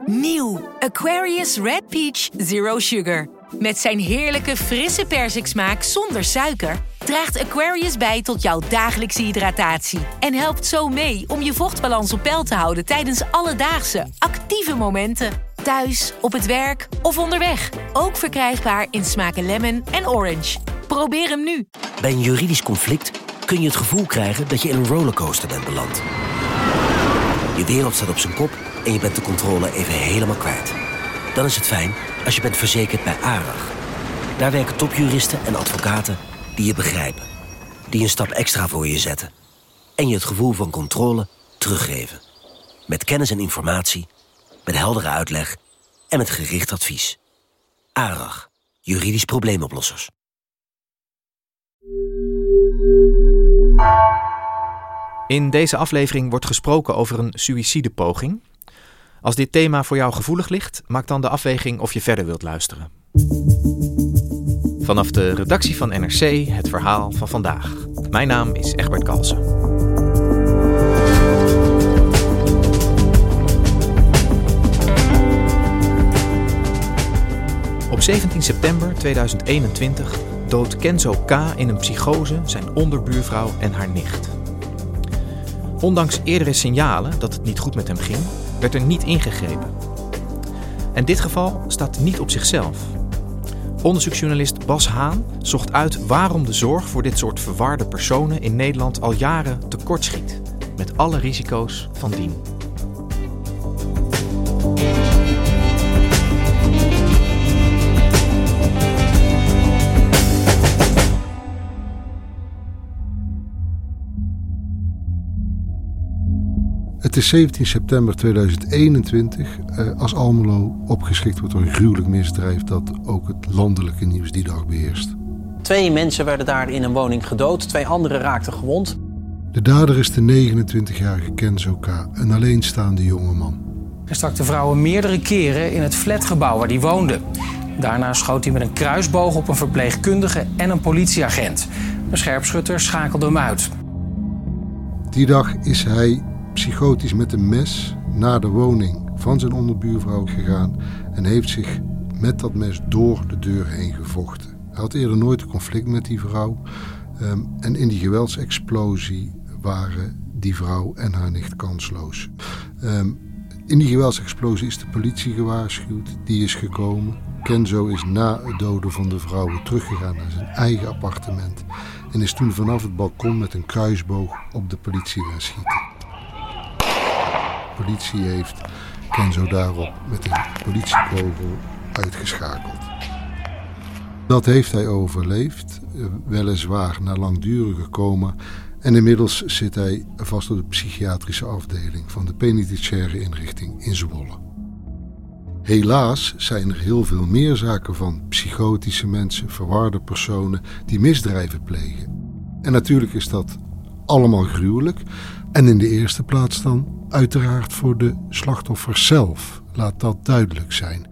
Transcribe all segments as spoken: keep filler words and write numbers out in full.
Nieuw Aquarius Red Peach Zero Sugar. Met zijn heerlijke frisse persiksmaak zonder suiker draagt Aquarius bij tot jouw dagelijkse hydratatie en helpt zo mee om je vochtbalans op peil te houden tijdens alledaagse, actieve momenten. Thuis, op het werk of onderweg. Ook verkrijgbaar in smaken lemon en orange. Probeer hem nu. Bij een juridisch conflict kun je het gevoel krijgen dat je in een rollercoaster bent beland. Je wereld staat op zijn kop en je bent de controle even helemaal kwijt. Dan is het fijn als je bent verzekerd bij ARAG. Daar werken topjuristen en advocaten die je begrijpen. Die een stap extra voor je zetten. En je het gevoel van controle teruggeven. Met kennis en informatie, met heldere uitleg en met gericht advies. ARAG, juridisch probleemoplossers. In deze aflevering wordt gesproken over een suïcidepoging. Als dit thema voor jou gevoelig ligt, maak dan de afweging of je verder wilt luisteren. Vanaf de redactie van N R C het verhaal van vandaag. Mijn naam is Egbert Kalsen. Op zeventien september tweeduizend eenentwintig doodt Kenzo K. in een psychose zijn onderbuurvrouw en haar nicht. Ondanks eerdere signalen dat het niet goed met hem ging, werd er niet ingegrepen. En dit geval staat niet op zichzelf. Onderzoeksjournalist Bas Haan zocht uit waarom de zorg voor dit soort verwarde personen in Nederland al jaren tekortschiet, met alle risico's van dien. Het is zeventien september tweeduizend eenentwintig eh, als Almelo opgeschrikt wordt door een gruwelijk misdrijf dat ook het landelijke nieuws die dag beheerst. Twee mensen werden daar in een woning gedood, twee anderen raakten gewond. De dader is de negenentwintigjarige Kenzo K., een alleenstaande jongeman. Hij stak de vrouwen meerdere keren in het flatgebouw waar hij woonde. Daarna schoot hij met een kruisboog op een verpleegkundige en een politieagent. De scherpschutter schakelde hem uit. Die dag is hij psychotisch met een mes naar de woning van zijn onderbuurvrouw gegaan en heeft zich met dat mes door de deur heen gevochten. Hij had eerder nooit een conflict met die vrouw um, en in die geweldsexplosie waren die vrouw en haar nicht kansloos. Um, in die geweldsexplosie is de politie gewaarschuwd, die is gekomen. Kenzo is na het doden van de vrouwen teruggegaan naar zijn eigen appartement en is toen vanaf het balkon met een kruisboog op de politie gaan schieten. De politie heeft Kenzo daarop met een politiekogel uitgeschakeld. Dat heeft hij overleefd, weliswaar na langdurige coma. En inmiddels zit hij vast op de psychiatrische afdeling van de penitentiaire inrichting in Zwolle. Helaas zijn er heel veel meer zaken van psychotische mensen, verwarde personen die misdrijven plegen. En natuurlijk is dat allemaal gruwelijk. En in de eerste plaats dan uiteraard voor de slachtoffers zelf. Laat dat duidelijk zijn.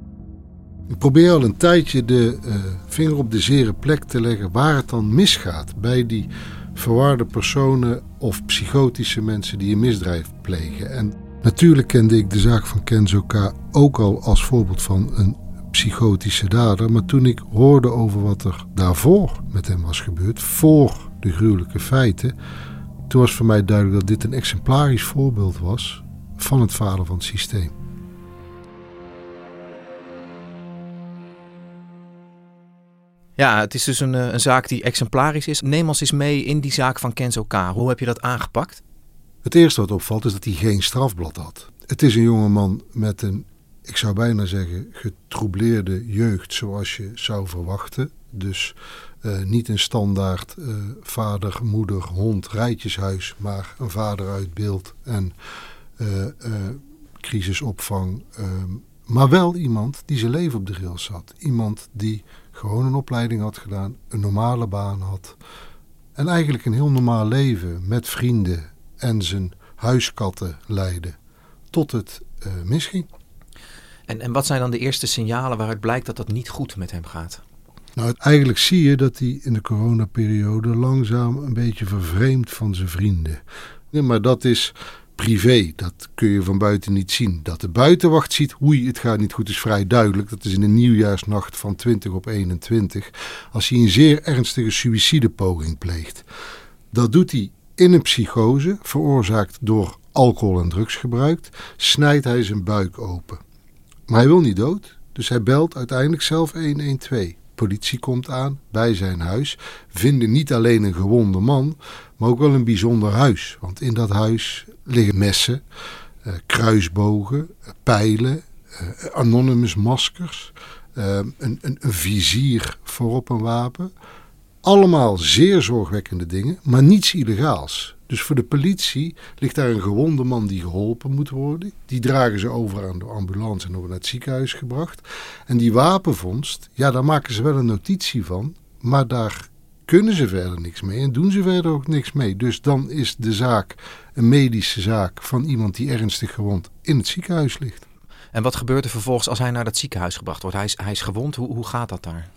Ik probeer al een tijdje de uh, vinger op de zere plek te leggen waar het dan misgaat bij die verwarde personen of psychotische mensen die een misdrijf plegen. En natuurlijk kende ik de zaak van Kenzo K. ook al als voorbeeld van een psychotische dader. Maar toen ik hoorde over wat er daarvoor met hem was gebeurd, voor de gruwelijke feiten, toen was voor mij duidelijk dat dit een exemplarisch voorbeeld was van het falen van het systeem. Ja, het is dus een, een zaak die exemplarisch is. Neem ons eens mee in die zaak van Kenzo K. Hoe heb je dat aangepakt? Het eerste wat opvalt is dat hij geen strafblad had. Het is een jongeman met een, ik zou bijna zeggen, getroubleerde jeugd zoals je zou verwachten. Dus uh, niet een standaard uh, vader, moeder, hond, rijtjeshuis, maar een vader uit beeld en uh, uh, crisisopvang. Uh, maar wel iemand die zijn leven op de rails zat. Iemand die gewoon een opleiding had gedaan, een normale baan had. En eigenlijk een heel normaal leven met vrienden en zijn huiskatten leidde. Tot het uh, misging. En, en wat zijn dan de eerste signalen waaruit blijkt dat dat niet goed met hem gaat? Nou, eigenlijk zie je dat hij in de coronaperiode langzaam een beetje vervreemdt van zijn vrienden. Ja, maar dat is privé, dat kun je van buiten niet zien. Dat de buitenwacht ziet, oei, het gaat niet goed, is vrij duidelijk. Dat is in de nieuwjaarsnacht van twintig op eenentwintig. Als hij een zeer ernstige suïcidepoging pleegt. Dat doet hij in een psychose, veroorzaakt door alcohol- en drugsgebruik. Snijdt hij zijn buik open. Maar hij wil niet dood, dus hij belt uiteindelijk zelf honderdtwaalf. Politie komt aan bij zijn huis, vinden niet alleen een gewonde man, maar ook wel een bijzonder huis. Want in dat huis liggen messen, uh, kruisbogen, uh, pijlen, uh, anonymous maskers, uh, een, een, een vizier voorop een wapen. Allemaal zeer zorgwekkende dingen, maar niets illegaals. Dus voor de politie ligt daar een gewonde man die geholpen moet worden. Die dragen ze over aan de ambulance en worden naar het ziekenhuis gebracht. En die wapenvondst, ja, daar maken ze wel een notitie van. Maar daar kunnen ze verder niks mee en doen ze verder ook niks mee. Dus dan is de zaak een medische zaak van iemand die ernstig gewond in het ziekenhuis ligt. En wat gebeurt er vervolgens als hij naar dat ziekenhuis gebracht wordt? Hij is, hij is gewond, hoe, hoe gaat dat daar?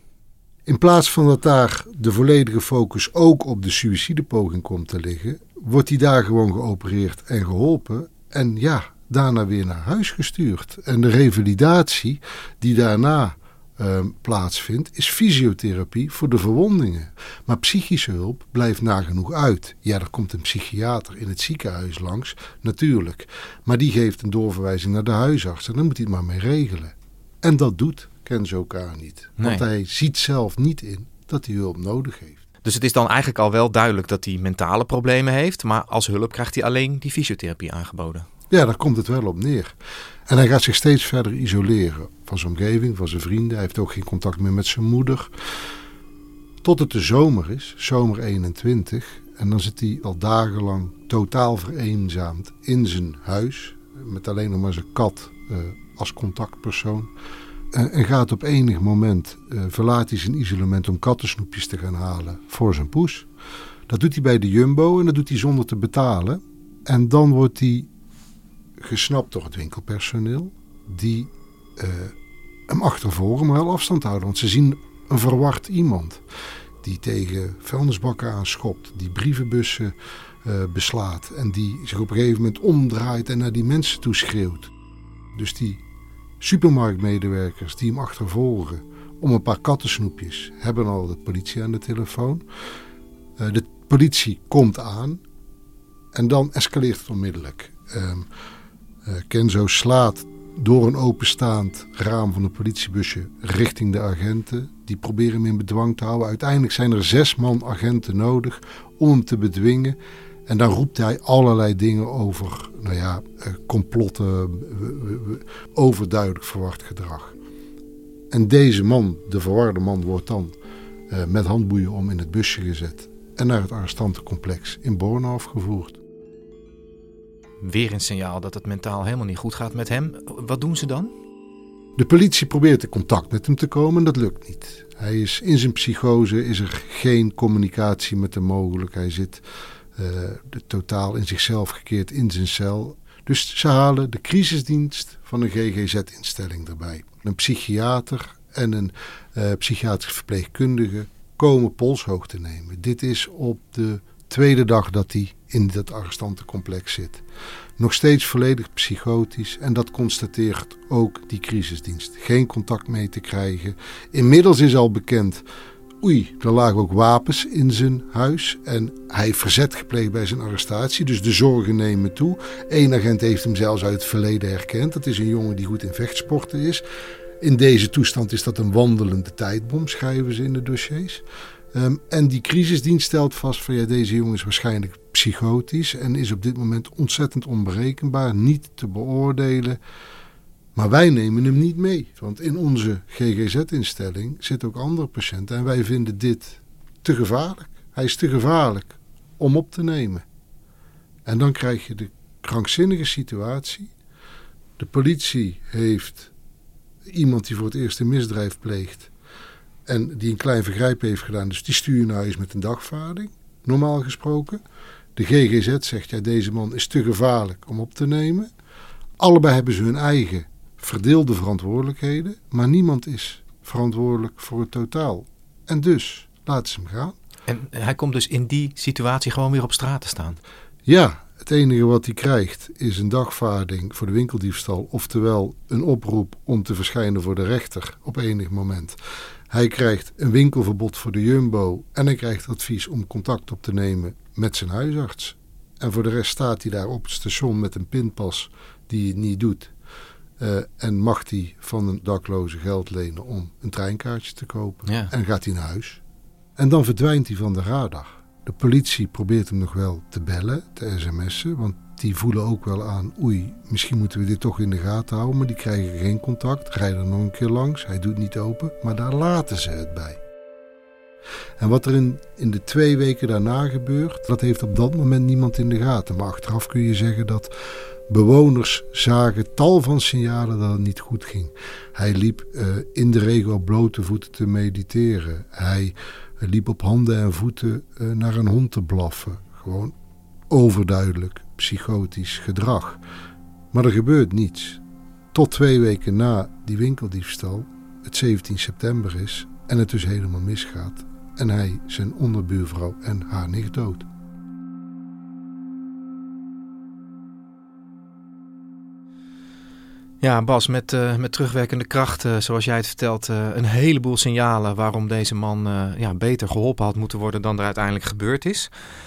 In plaats van dat daar de volledige focus ook op de suïcidepoging komt te liggen, wordt hij daar gewoon geopereerd en geholpen. En ja, daarna weer naar huis gestuurd. En de revalidatie die daarna uh, plaatsvindt, is fysiotherapie voor de verwondingen. Maar psychische hulp blijft nagenoeg uit. Ja, er komt een psychiater in het ziekenhuis langs, natuurlijk. Maar die geeft een doorverwijzing naar de huisarts en dan moet hij het maar mee regelen. En dat doet Kenzo K. niet. Want nee. Hij ziet zelf niet in dat hij hulp nodig heeft. Dus het is dan eigenlijk al wel duidelijk dat hij mentale problemen heeft, maar als hulp krijgt hij alleen die fysiotherapie aangeboden. Ja, daar komt het wel op neer. En hij gaat zich steeds verder isoleren van zijn omgeving, van zijn vrienden. Hij heeft ook geen contact meer met zijn moeder. Tot het de zomer is, zomer eenentwintig. En dan zit hij al dagenlang totaal vereenzaamd in zijn huis. Met alleen nog maar zijn kat uh, als contactpersoon. Uh, en gaat op enig moment, uh, verlaat hij zijn isolement om kattensnoepjes te gaan halen voor zijn poes. Dat doet hij bij de Jumbo en dat doet hij zonder te betalen. En dan wordt hij gesnapt door het winkelpersoneel. Die uh, hem achtervolgen, maar wel afstand houden. Want ze zien een verward iemand die tegen vuilnisbakken aanschopt. Die brievenbussen uh, beslaat. En die zich op een gegeven moment omdraait en naar die mensen toe schreeuwt. Dus die supermarktmedewerkers die hem achtervolgen om een paar kattensnoepjes hebben al de politie aan de telefoon. Uh, de politie komt aan en dan escaleert het onmiddellijk. Uh, uh, Kenzo slaat door een openstaand raam van een politiebusje richting de agenten. Die proberen hem in bedwang te houden. Uiteindelijk zijn er zes man agenten nodig om hem te bedwingen. En dan roept hij allerlei dingen over, nou ja, complotten, overduidelijk verward gedrag. En deze man, de verwarde man, wordt dan uh, met handboeien om in het busje gezet en naar het arrestantencomplex in Borne afgevoerd. Weer een signaal dat het mentaal helemaal niet goed gaat met hem. Wat doen ze dan? De politie probeert in contact met hem te komen en dat lukt niet. Hij is in zijn psychose, is er geen communicatie met hem mogelijk. Hij zit uh, de, totaal in zichzelf gekeerd in zijn cel. Dus ze halen de crisisdienst van een G G Z-instelling erbij. Een psychiater en een uh, psychiatrisch verpleegkundige komen polshoogte nemen. Dit is op de tweede dag dat hij in dat arrestantencomplex zit. Nog steeds volledig psychotisch en dat constateert ook die crisisdienst. Geen contact mee te krijgen. Inmiddels is al bekend, oei, er lagen ook wapens in zijn huis en hij heeft verzet gepleegd bij zijn arrestatie. Dus de zorgen nemen toe. Eén agent heeft hem zelfs uit het verleden herkend. Dat is een jongen die goed in vechtsporten is. In deze toestand is dat een wandelende tijdbom, schrijven ze in de dossiers. Um, en die crisisdienst stelt vast van ja, deze jongen is waarschijnlijk psychotisch en is op dit moment ontzettend onberekenbaar, niet te beoordelen. Maar wij nemen hem niet mee, want in onze G G Z-instelling zitten ook andere patiënten en wij vinden dit te gevaarlijk. Hij is te gevaarlijk om op te nemen. En dan krijg je de krankzinnige situatie. De politie heeft iemand die voor het eerst een misdrijf pleegt en die een klein vergrijp heeft gedaan, dus die stuur je naar huis met een dagvaarding, normaal gesproken. De G G Z zegt, ja, deze man is te gevaarlijk om op te nemen. Allebei hebben ze hun eigen verdeelde verantwoordelijkheden, maar niemand is verantwoordelijk voor het totaal. En dus laten ze hem gaan. En hij komt dus in die situatie gewoon weer op straat te staan? Ja, Het enige wat hij krijgt is een dagvaarding voor de winkeldiefstal, oftewel een oproep om te verschijnen voor de rechter op enig moment. Hij krijgt een winkelverbod voor de Jumbo en hij krijgt advies om contact op te nemen met zijn huisarts. En voor de rest staat hij daar op het station met een pinpas die het niet doet. Uh, en mag hij van een dakloze geld lenen om een treinkaartje te kopen. Ja. En gaat hij naar huis. En dan verdwijnt hij van de radar. De politie probeert hem nog wel te bellen, te sms'en. Want die voelen ook wel aan, oei, misschien moeten we dit toch in de gaten houden. Maar die krijgen geen contact, rijden nog een keer langs. Hij doet niet open, maar daar laten ze het bij. En wat er in, in de twee weken daarna gebeurt, dat heeft op dat moment niemand in de gaten. Maar achteraf kun je zeggen dat bewoners zagen tal van signalen dat het niet goed ging. Hij liep uh, in de regen op blote voeten te mediteren. Hij uh, liep op handen en voeten uh, naar een hond te blaffen. Gewoon overduidelijk psychotisch gedrag. Maar er gebeurt niets. Tot twee weken na die winkeldiefstal, het zeventien september is en het dus helemaal misgaat. En hij zijn onderbuurvrouw en haar nicht dood. Ja, Bas, met, uh, met terugwerkende kracht, uh, zoals jij het vertelt, uh, een heleboel signalen waarom deze man uh, ja, beter geholpen had moeten worden dan er uiteindelijk gebeurd is.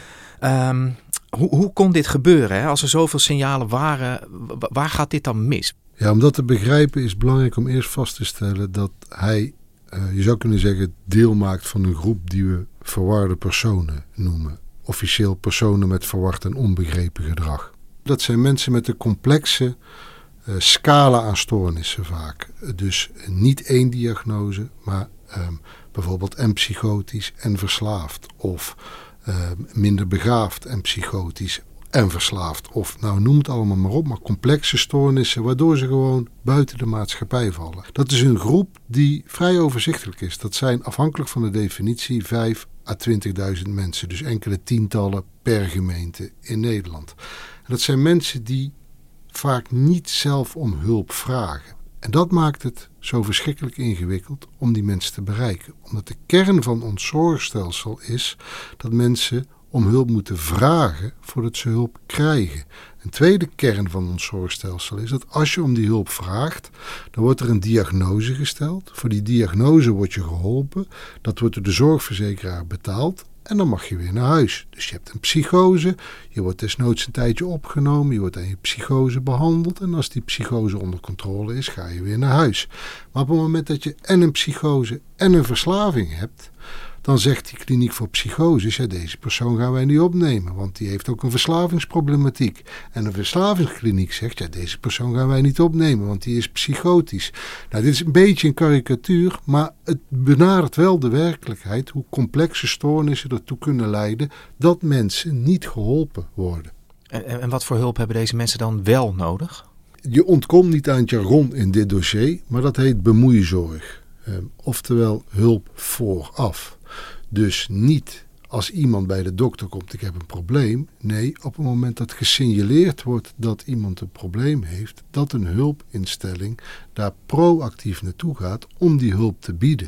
Um, hoe, hoe kon dit gebeuren? Hè? Als er zoveel signalen waren, waar gaat dit dan mis? Ja, om dat te begrijpen is belangrijk om eerst vast te stellen dat hij, uh, je zou kunnen zeggen, deel maakt van een groep die we verwarde personen noemen. Officieel personen met verward en onbegrepen gedrag. Dat zijn mensen met een complexe uh, scala aan stoornissen vaak. Dus niet één diagnose, maar um, bijvoorbeeld en psychotisch en verslaafd. Of uh, minder begaafd en psychotisch en verslaafd. Of nou noem het allemaal maar op, maar complexe stoornissen waardoor ze gewoon buiten de maatschappij vallen. Dat is een groep die vrij overzichtelijk is. Dat zijn afhankelijk van de definitie vijf à twintigduizend mensen. Dus enkele tientallen per gemeente in Nederland. En dat zijn mensen die vaak niet zelf om hulp vragen. En dat maakt het zo verschrikkelijk ingewikkeld om die mensen te bereiken. Omdat de kern van ons zorgstelsel is dat mensen om hulp moeten vragen voordat ze hulp krijgen. Een tweede kern van ons zorgstelsel is dat als je om die hulp vraagt, dan wordt er een diagnose gesteld. Voor die diagnose word je geholpen. Dat wordt door de zorgverzekeraar betaald. En dan mag je weer naar huis. Dus je hebt een psychose, je wordt desnoods een tijdje opgenomen, je wordt aan je psychose behandeld. En als die psychose onder controle is, ga je weer naar huis. Maar op het moment dat je en een psychose en een verslaving hebt, dan zegt die kliniek voor psychoses, ja, deze persoon gaan wij niet opnemen, want die heeft ook een verslavingsproblematiek. En een verslavingskliniek zegt, ja, deze persoon gaan wij niet opnemen, want die is psychotisch. Nou, dit is een beetje een karikatuur, maar het benadert wel de werkelijkheid, hoe complexe stoornissen ertoe kunnen leiden dat mensen niet geholpen worden. En, en wat voor hulp hebben deze mensen dan wel nodig? Je ontkomt niet aan het jargon in dit dossier, maar dat heet bemoeizorg. Um, oftewel hulp vooraf. Dus niet als iemand bij de dokter komt, ik heb een probleem. Nee, op het moment dat gesignaleerd wordt dat iemand een probleem heeft, dat een hulpinstelling daar proactief naartoe gaat om die hulp te bieden.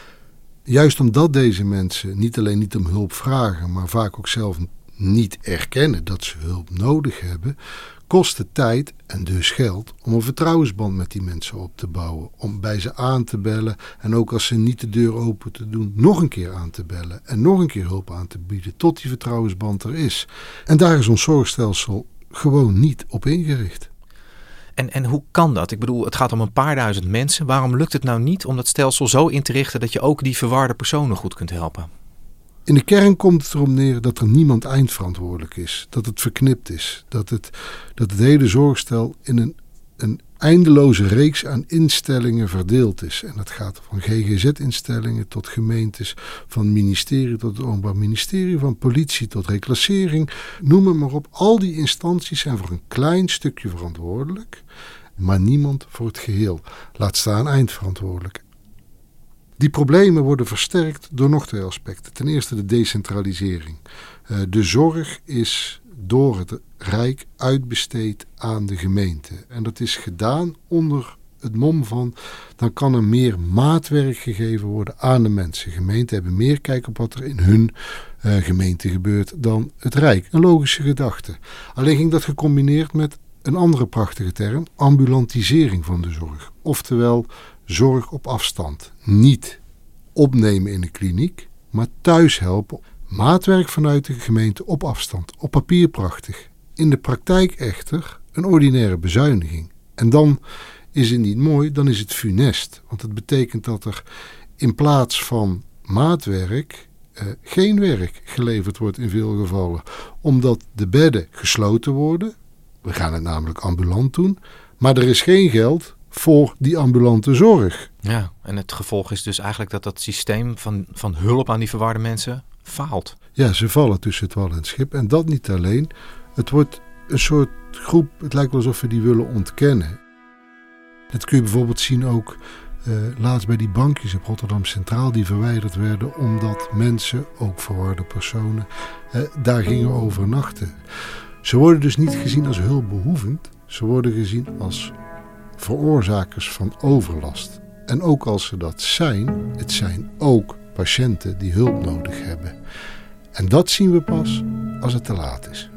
Juist omdat deze mensen niet alleen niet om hulp vragen, maar vaak ook zelf niet erkennen dat ze hulp nodig hebben, kost het tijd en dus geld om een vertrouwensband met die mensen op te bouwen. Om bij ze aan te bellen en ook als ze niet de deur open te doen, nog een keer aan te bellen. En nog een keer hulp aan te bieden tot die vertrouwensband er is. En daar is ons zorgstelsel gewoon niet op ingericht. En, en hoe kan dat? Ik bedoel, het gaat om een paar duizend mensen. Waarom lukt het nou niet om dat stelsel zo in te richten dat je ook die verwarde personen goed kunt helpen? In de kern komt het erop neer dat er niemand eindverantwoordelijk is. Dat het verknipt is. Dat het, dat het hele zorgstel in een, een eindeloze reeks aan instellingen verdeeld is. En dat gaat van G G Z-instellingen tot gemeentes, van ministerie tot het Openbaar Ministerie, van politie tot reclassering. Noem het maar op. Al die instanties zijn voor een klein stukje verantwoordelijk, maar niemand voor het geheel. Laat staan eindverantwoordelijk. Die problemen worden versterkt door nog twee aspecten. Ten eerste de decentralisering. De zorg is door het Rijk uitbesteed aan de gemeente. En dat is gedaan onder het mom van, dan kan er meer maatwerk gegeven worden aan de mensen. Gemeenten hebben meer kijk op wat er in hun uh, gemeente gebeurt dan het Rijk. Een logische gedachte. Alleen ging dat gecombineerd met een andere prachtige term, ambulantisering van de zorg. Oftewel zorg op afstand. Niet opnemen in een kliniek, maar thuis helpen. Maatwerk vanuit de gemeente op afstand. Op papier prachtig. In de praktijk echter een ordinaire bezuiniging. En dan is het niet mooi, dan is het funest. Want het betekent dat er in plaats van maatwerk uh, geen werk geleverd wordt in veel gevallen. Omdat de bedden gesloten worden. We gaan het namelijk ambulant doen. Maar er is geen geld voor die ambulante zorg. Ja, en het gevolg is dus eigenlijk dat dat systeem van, van hulp aan die verwarde mensen faalt. Ja, ze vallen tussen het wal en het schip. En dat niet alleen. Het wordt een soort groep, het lijkt wel alsof we die willen ontkennen. Dat kun je bijvoorbeeld zien ook uh, laatst bij die bankjes op Rotterdam Centraal die verwijderd werden omdat mensen, ook verwarde personen, uh, daar gingen overnachten. Ze worden dus niet gezien als hulpbehoevend, ze worden gezien als veroorzakers van overlast. En ook als ze dat zijn, het zijn ook patiënten die hulp nodig hebben. En dat zien we pas als het te laat is.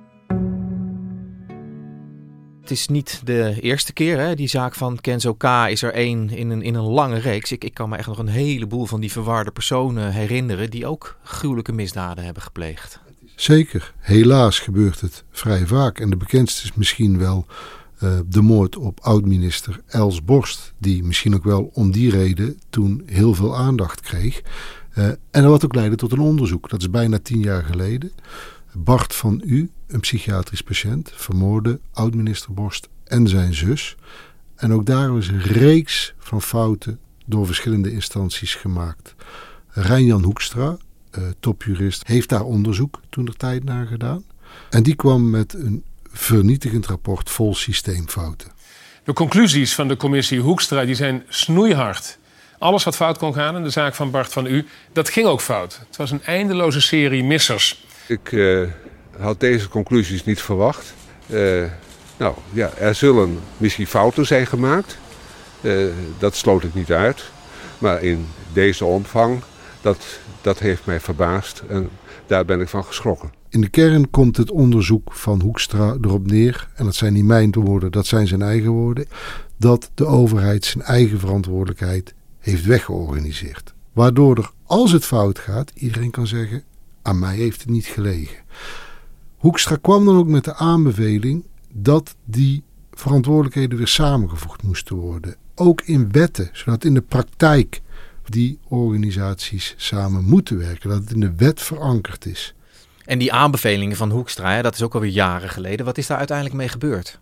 Het is niet de eerste keer, hè? Die zaak van Kenzo K. is er één in een, in een lange reeks. Ik, ik kan me echt nog een heleboel van die verwarde personen herinneren die ook gruwelijke misdaden hebben gepleegd. Zeker, helaas gebeurt het vrij vaak. En de bekendste is misschien wel uh, de moord op oud-minister Els Borst, die misschien ook wel om die reden toen heel veel aandacht kreeg. Uh, en wat ook leidde tot een onderzoek. Dat is bijna tien jaar geleden. Bart van U, een psychiatrisch patiënt, vermoordde oud-minister Borst en zijn zus. En ook daar was een reeks van fouten door verschillende instanties gemaakt. Rijn-Jan Hoekstra, uh, topjurist, heeft daar onderzoek toen er tijd naar gedaan. En die kwam met een vernietigend rapport vol systeemfouten. De conclusies van de commissie Hoekstra die zijn snoeihard. Alles wat fout kon gaan in de zaak van Bart van U, dat ging ook fout. Het was een eindeloze serie missers. Ik uh, had deze conclusies niet verwacht. Uh, nou ja, er zullen misschien fouten zijn gemaakt. Uh, dat sloot ik niet uit. Maar in deze omvang, dat, dat heeft mij verbaasd. En daar ben ik van geschrokken. In de kern komt het onderzoek van Hoekstra erop neer, en dat zijn niet mijn woorden, dat zijn zijn eigen woorden, dat de overheid zijn eigen verantwoordelijkheid heeft weggeorganiseerd. Waardoor er, als het fout gaat, iedereen kan zeggen, aan mij heeft het niet gelegen. Hoekstra kwam dan ook met de aanbeveling dat die verantwoordelijkheden weer samengevoegd moesten worden. Ook in wetten, zodat in de praktijk die organisaties samen moeten werken. Dat het in de wet verankerd is. En die aanbevelingen van Hoekstra, hè, dat is ook alweer jaren geleden. Wat is daar uiteindelijk mee gebeurd?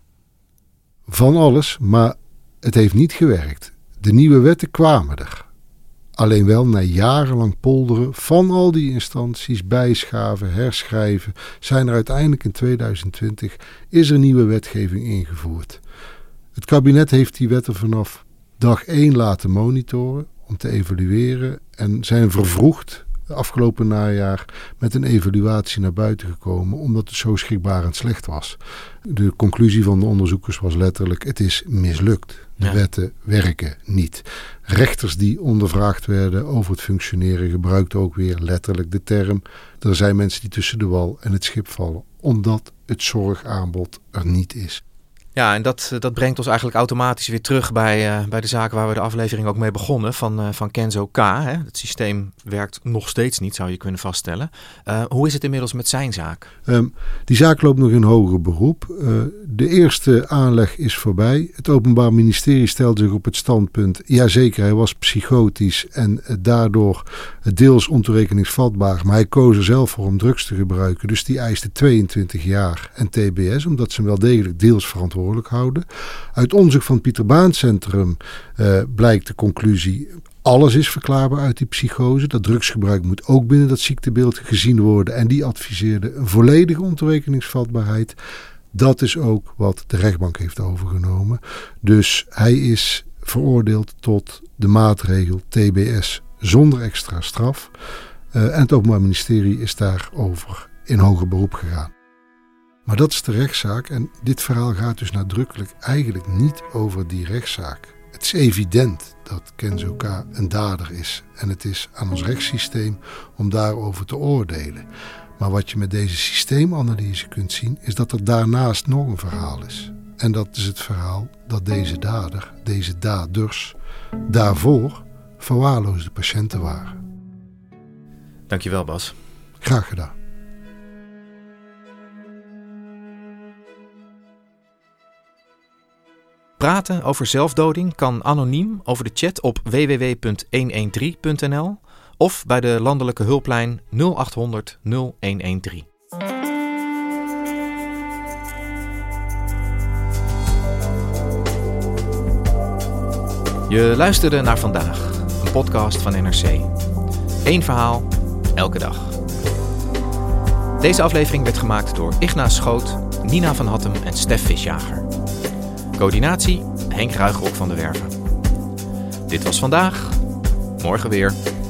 Van alles, maar het heeft niet gewerkt. De nieuwe wetten kwamen er. Alleen wel na jarenlang polderen van al die instanties, bijschaven, herschrijven, zijn er uiteindelijk in tweeduizend twintig is er nieuwe wetgeving ingevoerd. Het kabinet heeft die wetten vanaf dag één laten monitoren om te evalueren en zijn vervroegd afgelopen najaar met een evaluatie naar buiten gekomen omdat het zo schrikbarend slecht was. De conclusie van de onderzoekers was letterlijk, het is mislukt. De ja. wetten werken niet. Rechters die ondervraagd werden over het functioneren gebruikten ook weer letterlijk de term, er zijn mensen die tussen de wal en het schip vallen, omdat het zorgaanbod er niet is. Ja, en dat, dat brengt ons eigenlijk automatisch weer terug bij, uh, bij de zaak waar we de aflevering ook mee begonnen, van, uh, van Kenzo K. Hè. Het systeem werkt nog steeds niet, zou je kunnen vaststellen. Uh, hoe is het inmiddels met zijn zaak? Um, die zaak loopt nog in hoger beroep. Uh, de eerste aanleg is voorbij. Het Openbaar Ministerie stelde zich op het standpunt, jazeker, hij was psychotisch en uh, daardoor deels ontoerekeningsvatbaar, maar hij koos er zelf voor om drugs te gebruiken. Dus die eiste tweeëntwintig jaar en T B S, omdat ze hem wel degelijk deels verantwoordelijk houden. Uit onderzoek van het Pieter Baan Centrum uh, blijkt de conclusie, alles is verklaarbaar uit die psychose. Dat drugsgebruik moet ook binnen dat ziektebeeld gezien worden en die adviseerde een volledige ontoerekeningsvatbaarheid. Dat is ook wat de rechtbank heeft overgenomen. Dus hij is veroordeeld tot de maatregel T B S zonder extra straf. Uh, en het Openbaar Ministerie is daarover in hoger beroep gegaan. Maar dat is de rechtszaak en dit verhaal gaat dus nadrukkelijk eigenlijk niet over die rechtszaak. Het is evident dat Kenzo K. een dader is en het is aan ons rechtssysteem om daarover te oordelen. Maar wat je met deze systeemanalyse kunt zien is dat er daarnaast nog een verhaal is. En dat is het verhaal dat deze dader, deze daders, daarvoor verwaarloosde patiënten waren. Dankjewel, Bas. Graag gedaan. Praten over zelfdoding kan anoniem over de chat op w w w punt honderddertien punt n l of bij de landelijke hulplijn nul acht honderd nul honderddertien. Je luisterde naar Vandaag, een podcast van N R C. Eén verhaal, elke dag. Deze aflevering werd gemaakt door Ignace Schoot, Nina van Hattem en Stef Visjager. Coördinatie Henk Ruigrok van de Werven. Dit was Vandaag, morgen weer.